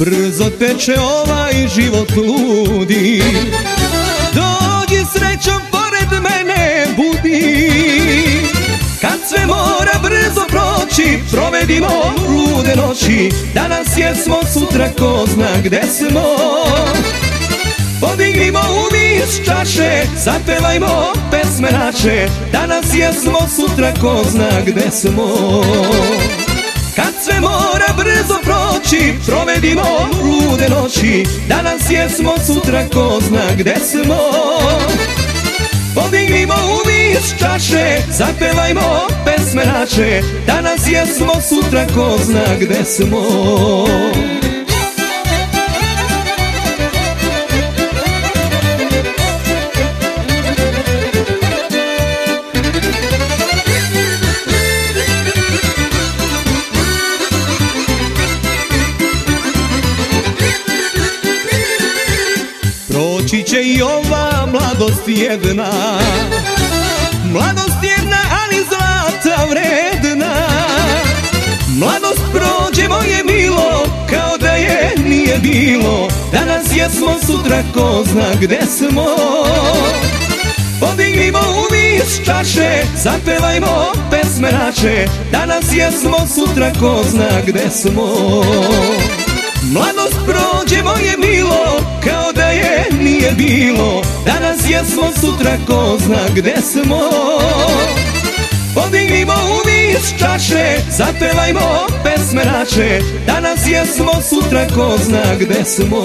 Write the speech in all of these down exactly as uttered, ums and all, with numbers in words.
brzo teče ovaj život ludi. Dođi srećom pored mene budi. Kad sve mora brzo proći, provedimo lude noći. Danas jesmo, sutra ko zna gde smo. Podignimo uvis čaše, zapevajmo pesme naše. Danas jesmo, sutra ko zna gde smo. Kad sve mora brzo proći, provedimo lude noći. Danas jesmo, sutra ko zna gde smo. Podignimo uvis čaše, zapevajmo pesme naše. Danas jesmo, sutra ko zna gde smo. Proći će i ova mladost jedna, mladost jedna, ali zlata vredna. Mladost prođe, moje milo, kao da je nije bilo. Danas jesmo, sutra ko zna gde smo. Podignimo uvis čaše, zapevajmo pesme naše. Danas jesmo, sutra ko zna gde smo. Mladost prođe, moje milo, kao da je nije bilo. Danas jesmo, sutra ko zna gde smo. Podignimo uvis čaše, zapevajmo pesme naše. Danas jesmo, sutra ko zna gde smo.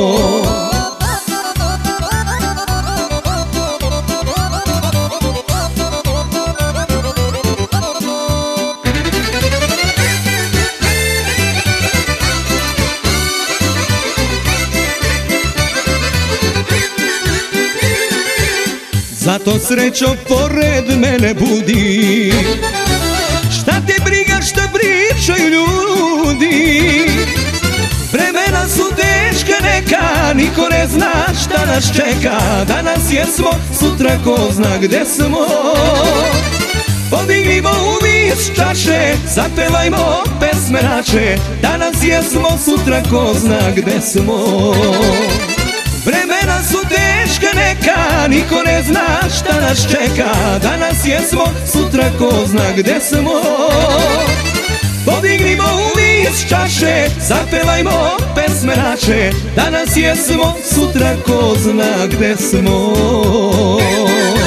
Zato srećo pored mene budi. Šta te briga šta pričaju ljudi. Vremena su teška neka, niko ne zna šta nas čeka. Danas jesmo, sutra ko zna gde smo. Podignimo uvis čaše, zapevajmo pesme naše. Danas jesmo, sutra ko zna gde smo. Vremena su teška neka, niko ne zna šta nas čeka. Danas jesmo, sutra ko zna gde smo. Podignimo uvis čaše, zapevajmo pesme naše. Danas jesmo, sutra ko zna gde smo.